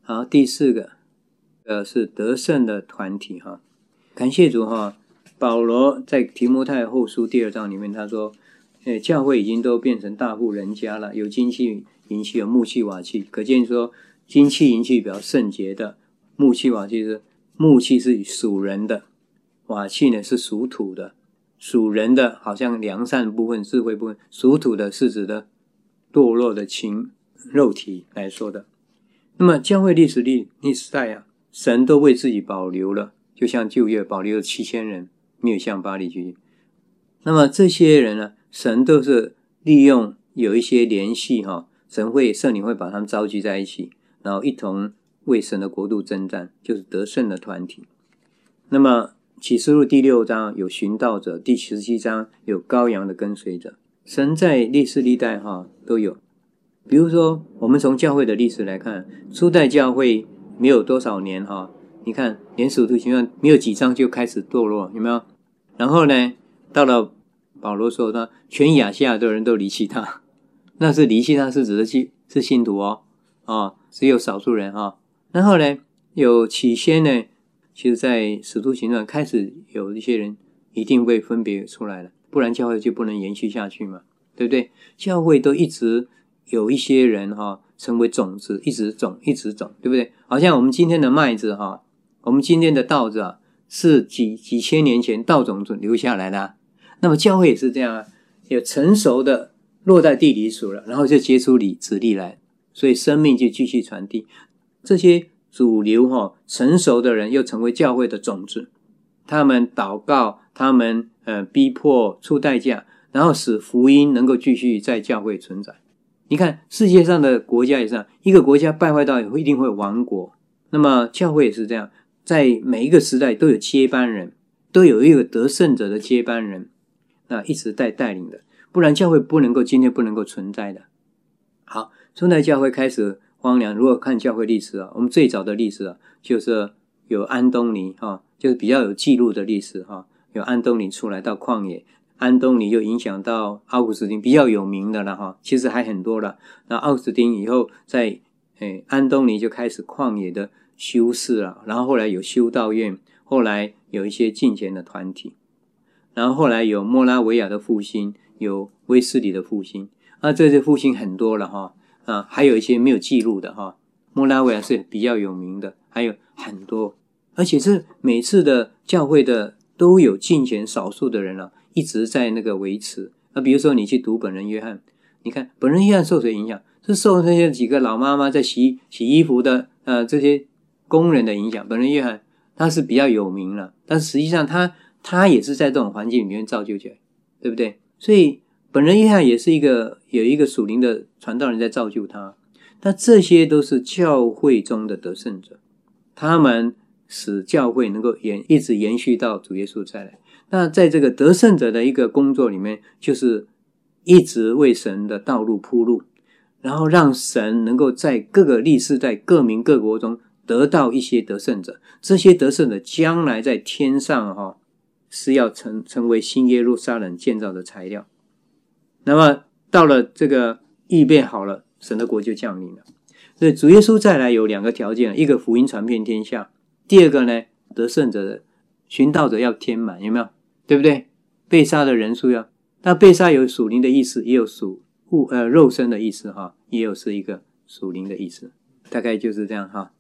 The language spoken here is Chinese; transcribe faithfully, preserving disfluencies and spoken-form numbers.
好，第四个呃是得胜的团体哈。感谢主哈，保罗在提摩太后书第二章里面他说，呃，教会已经都变成大户人家了，有金器、银器、有木器、瓦器，可见说金器、银器比较圣洁的，木器、瓦器是木器是属人的，瓦器呢是属土的。属人的好像良善部分、智慧部分，属土的是指的堕落的情肉体来说的。那么教会历史历历史代啊，神都为自己保留了，就像旧约保留了七千人，没有向巴力去。那么这些人呢，神都是利用有一些联系哈，神会圣灵会把他们召集在一起，然后一同为神的国度征战，就是得胜的团体。那么启示录第六章有寻道者，第十七章有羔羊的跟随者。神在历世历代哈都有。比如说我们从教会的历史来看，初代教会没有多少年哈，你看连使徒行传没有几章就开始堕落，有没有？然后呢，到了保罗说呢，全亚细亚的人都离弃他，那是离弃他是指的是信徒哦，哦，只有少数人哈。然后呢，有起先呢，其实在使徒行传开始有一些人一定会分别出来了，不然教会就不能延续下去嘛，对不对？教会都一直有一些人哈成为种子，一直种一直种，对不对？好像我们今天的麦子哈，我们今天的稻子啊，是几几千年前稻种子留下来的啊。那么教会也是这样啊，有成熟的落在地里熟了，然后就结出李子粒来，所以生命就继续传递。这些主流哈成熟的人又成为教会的种子，他们祷告，他们呃逼迫出代价，然后使福音能够继续在教会存在。你看世界上的国家也是这样，一个国家败坏到一定会亡国，那么教会也是这样，在每一个时代都有接班人，都有一个得胜者的接班人，那一直在带领的，不然教会不能够今天不能够存在的。好，初代教会开始荒凉，如果看教会历史啊，我们最早的历史啊，就是有安东尼哈，就是比较有记录的历史哈，有安东尼出来到旷野，安东尼又影响到奥古斯丁，比较有名的了哈，其实还很多了。那奥古斯丁以后在诶安东尼就开始旷野的修士了，然后后来有修道院，后来有一些敬虔的团体，然后后来有莫拉维亚的复兴，有威斯里的复兴，啊，这些复兴很多了哈，啊，还有一些没有记录的哈。莫拉维亚是比较有名的，还有很多，而且是每次的教会的都有敬虔少数的人啊，一直在那个维持。那比如说你去读本人约翰，你看本人约翰受谁影响？是受那些几个老妈妈在洗洗衣服的呃这些工人的影响。本人约翰他是比较有名了，但实际上他他也是在这种环境里面造就起来，对不对？所以本人约翰也是一个有一个属灵的传道人在造就他。那这些都是教会中的得胜者，他们使教会能够延一直延续到主耶稣再来。那在这个得胜者的一个工作里面，就是一直为神的道路铺路，然后让神能够在各个历世代各民各国中得到一些得胜者，这些得胜者将来在天上哈、哦、是要成成为新耶路撒冷建造的材料。那么到了这个预备好了，神的国就降临了。所以主耶稣再来有两个条件，一个福音传遍天下，第二个呢，得胜者的寻道者要填满，有没有？对不对？被杀的人数要，那被杀有属灵的意思，也有属物呃肉身的意思哈，也有是一个属灵的意思，大概就是这样哈。